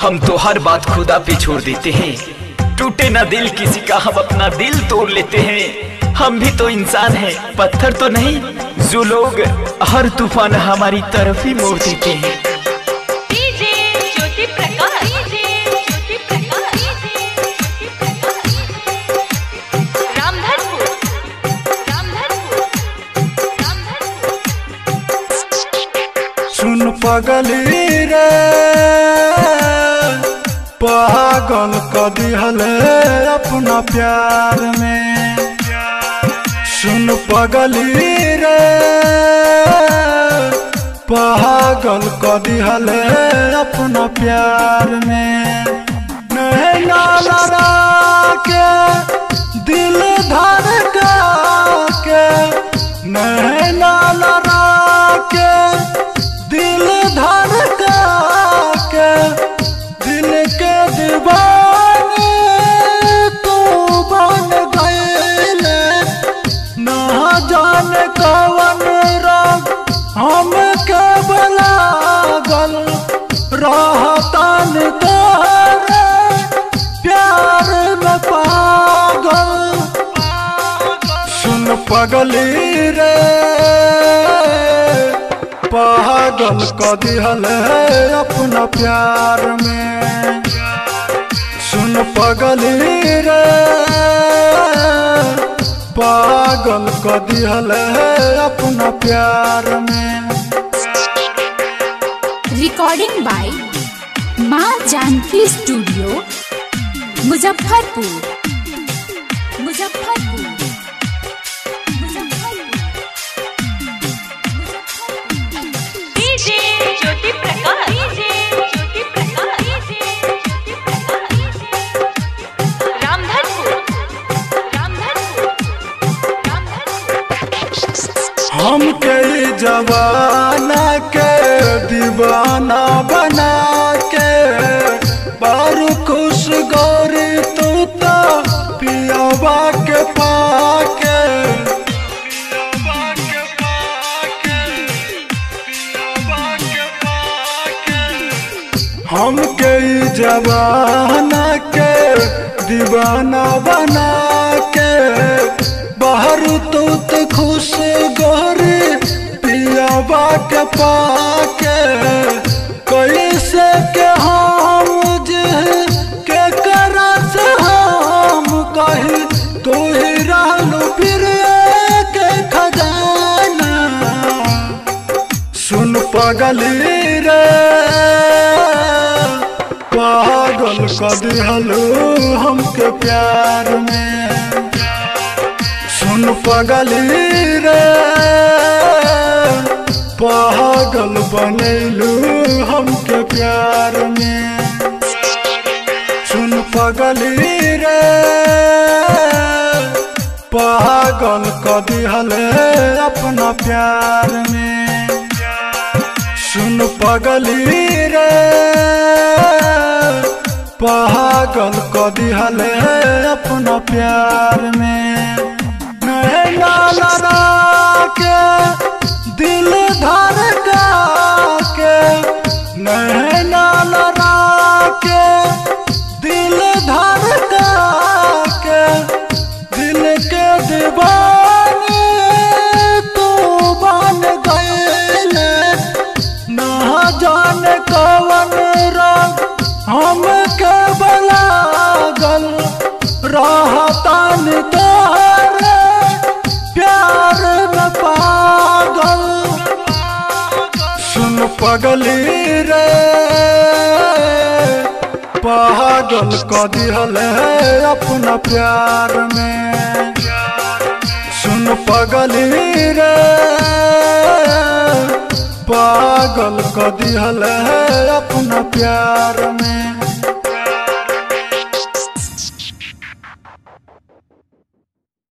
हम तो हर बात खुदा पे छोड़ देते हैं, टूटे ना दिल किसी का हम अपना दिल तोड़ लेते हैं। हम भी तो इंसान हैं, पत्थर तो नहीं जो लोग हर तूफान हमारी तरफ ही मोड़ देते हैं। सुन पगली रे पागल क दिहले अपना प्यार में। सुन पगली रे पागल क दिहले अपना प्यार में। नैना लड़ा के दिल धड़का के, नैना लड़ा के दिल धड़का के, दिल के दीवाने तू बन गईले। ना जाने कवन रंग हम के लागल, रहतन तोरे प्यार में पागल। सुन पगली रे पागल क दिहले अपना प्यार में। सुन पगली रे पागल क दिहले अपना प्यार में। रिकॉर्डिंग बाय माँ जानकी स्टूडियो मुजफ्फरपुर। हम के जवाना के दीवाना बना के, बारू खुश गौरी तू तो पियावा के पाके। हम के जवाना के दीवाना बना के, बाहर तू तो खुश गोरी पियावा के पाके। कैसे के हम के करा से हम कही, तू ही रहलू फिर के खजाना। सुन पगली रे पागल क दिहलू हमके प्यार में। सुन पगली रे पागल बनैलू हमके प्यार में। सुन पगली रे पागल क दिहले अपना प्यार में। सुन पगली रे पागल क दिहले अपना प्यार में। नैना लड़ा के दिल धड़का के, नैना लड़ा के दिल धड़का के, दिल के दीवाने तू बन गईले। ना जाने कवन रंग हम के लागल, रहतन तोरे प्यार में पागल। सुन पगली रे पागल क दिहले अपना प्यार में। सुन पगली रे पागल क दिहले अपना प्यार में।